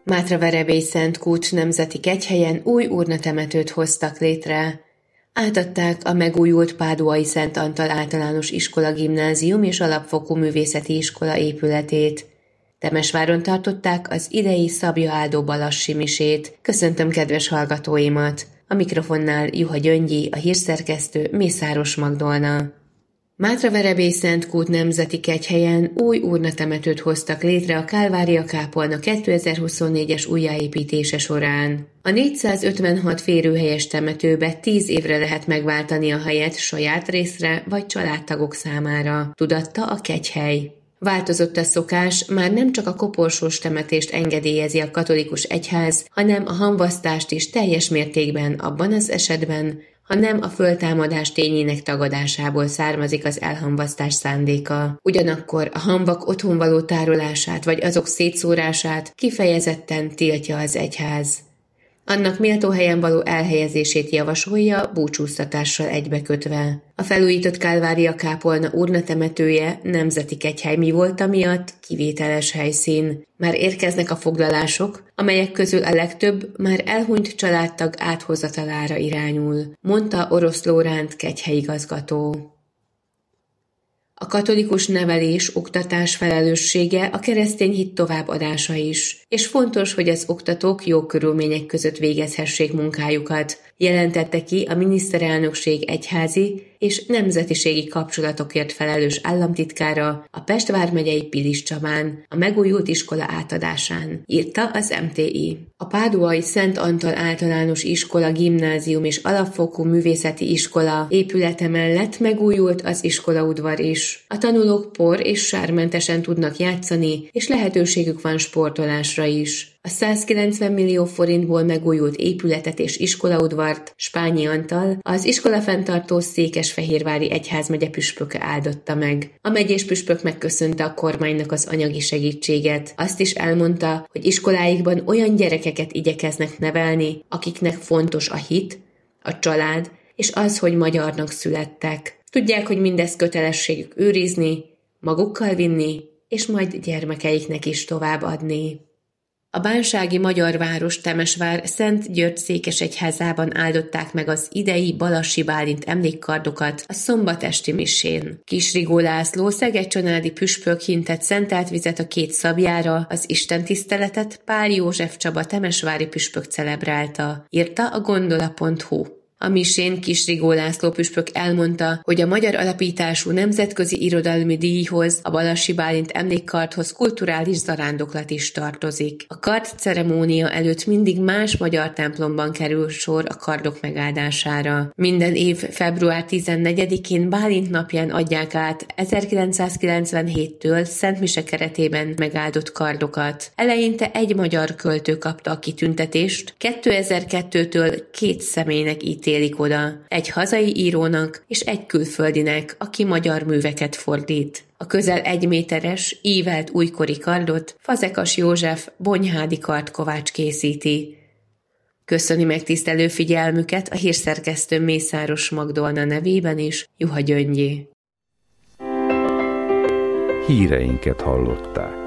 Mátraverebély-Szentkút nemzeti kegyhelyen új urnatemetőt hoztak létre. Átadták a megújult Páduai Szent Antal Általános Iskola Gimnázium és Alapfokú Művészeti Iskola épületét. Temesváron tartották az idei Szabja áldó balassi misét. Köszöntöm kedves hallgatóimat! A mikrofonnál Juha Gyöngyi, a hírszerkesztő Mészáros Magdolna. Mátraverebély-Szentkút nemzeti kegyhelyen új urnatemetőt hoztak létre a Kálvária-kápolna 2024-es újjáépítése során. A 456 férőhelyes temetőbe 10 évre lehet megváltani a helyet saját részre vagy családtagok számára, tudatta a kegyhely. Változott a szokás, már nem csak a koporsós temetést engedélyezi a katolikus egyház, hanem a hamvasztást is teljes mértékben abban az esetben, ha nem a föltámadás tényének tagadásából származik az elhamvasztás szándéka. Ugyanakkor a hamvak otthonvaló tárolását vagy azok szétszórását kifejezetten tiltja az egyház. Annak méltó helyen való elhelyezését javasolja búcsúztatással egybekötve. A felújított Kálvária-kápolna urnatemetője nemzeti kegyhely mi volt miatt kivételes helyszín. Már érkeznek a foglalások, amelyek közül a legtöbb már elhunyt családtag áthozatalára irányul, mondta Orosz Lóránt kegyhelyigazgató. A katolikus nevelés, oktatás felelőssége a keresztény hit továbbadása is, és fontos, hogy az oktatók jó körülmények között végezhessék munkájukat, jelentette ki a miniszterelnökség egyházi és nemzetiségi kapcsolatokért felelős államtitkára a Pest vármegyei Pilis Csabán, a megújult iskola átadásán, írta az MTI. A Páduai Szent Antal Általános Iskola Gimnázium és Alapfokú Művészeti Iskola épülete mellett megújult az iskolaudvar is. A tanulók por- és sármentesen tudnak játszani, és lehetőségük van sportolásra is. A 190 millió forintból megújult épületet és iskolaudvart Spányi Antal, az iskolafenntartó Székesfehérvári egyházmegye püspöke áldotta meg. A megyés püspök megköszönte a kormánynak az anyagi segítséget. Azt is elmondta, hogy iskoláikban olyan gyerekeket igyekeznek nevelni, akiknek fontos a hit, a család és az, hogy magyarnak születtek. Tudják, hogy mindezt kötelességük őrizni, magukkal vinni, és majd gyermekeiknek is továbbadni. A bánsági magyar város Temesvár Szent György székesegyházában áldották meg az idei Balassi Bálint emlékkardokat a szombatesti misén. Kisrigó László szegecsanádi püspök hintett szentelt vizet a két szabjára, az istentiszteletet Pál József Csaba temesvári püspök celebrálta, írta a gondola.hu. A misén Kisrigó László püspök elmondta, hogy a magyar alapítású nemzetközi irodalmi díjhoz, a Balassi Bálint emlékkardhoz kulturális zarándoklat is tartozik. A kard ceremónia előtt mindig más magyar templomban kerül sor a kardok megáldására. Minden év február 14-én Bálint napján adják át 1997-től Szent Mise keretében megáldott kardokat. Eleinte egy magyar költő kapta a kitüntetést, 2002-től 2 személynek ítélik oda, egy hazai írónak és egy külföldinek, aki magyar műveket fordít. A közel 1 méteres, ívelt újkori kardot Fazekas József Bonyhádi kardkovács készíti. Köszöni megtisztelő figyelmüket a hírszerkesztő Mészáros Magdolna nevében is, Juha Gyöngyi. Híreinket hallották.